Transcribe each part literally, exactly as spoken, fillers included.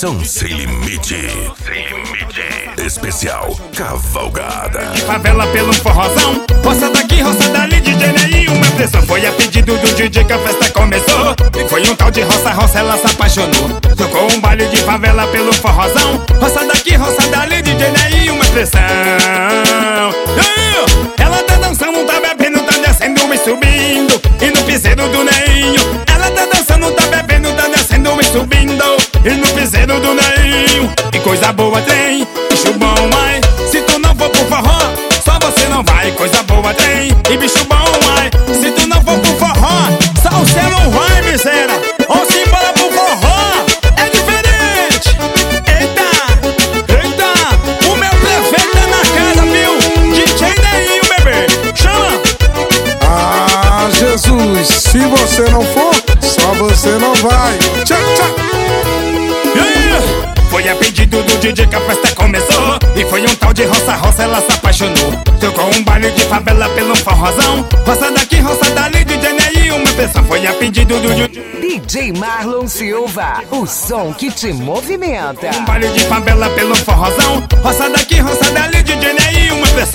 Diversão sem limite. Sem limite. Especial Cavalgada. De favela pelo forrozão, roça daqui, roça dali, D J Ney, uma pressão. Foi a pedido do D J que a festa começou. E foi um tal de roça, roça, ela se apaixonou. Tocou um baile de favela pelo forrozão, roça daqui, roça dali, D J Ney, uma pressão. Ela tá dançando, tá bebendo, tá descendo e subindo. E no piseiro do Neinho, ela tá dançando, tá bebendo, tá descendo e subindo. E no piseiro do Neinho, que coisa boa tem, bicho bom, ai. Se tu não for pro forró, só você não vai. Coisa boa tem, e bicho bom, ai. Se tu não for pro forró, só você não vai, miséria. Ou se embora pro forró, é diferente. Eita, eita, o meu prefeito tá na casa, viu? D J Neinho, bebê, chama. Ah, Jesus, se você não for, só você não vai. Tchau, tchau. Foi a pedido do D J que a festa começou. E foi um tal de roça, roça, ela se apaixonou. Tocou um baile de favela pelo forrozão, roça daqui, roça dali, D J Ney, uma pressão. Foi a pedido do D J D J Marlon Silva, o som que te movimenta. Um baile de favela pelo forrozão, roça daqui, roça dali, D J Ney, uma pressão.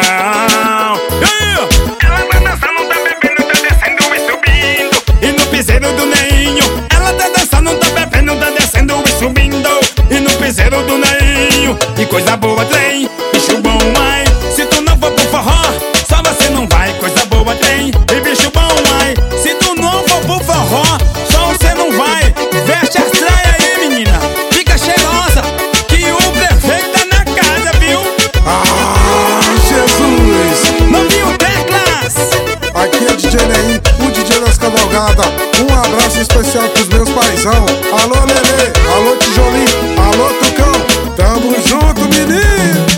Ela tá dançando, tá bebendo, tá descendo e subindo. E no piseiro do Neinho, ela tá dançando, tá bebendo, tá descendo e subindo. E no piseiro do Neinho, que coisa boa tem, bicho bom, ai. Se tu não for pro forró, só você não vai. Coisa boa tem, e bicho bom, ai. Se tu não for pro forró, só você não vai. Veste as traias aí, menina, fica cheirosa, que o prefeito tá na casa, viu? Ah, Jesus! Novinho Teclas! Aqui é D J Ney, o D J das Cavalgadas. Um abraço especial pros meus paizão. Alô, Lelê, alô, Tijolinho, alô, Tucão. Tamo junto, menino!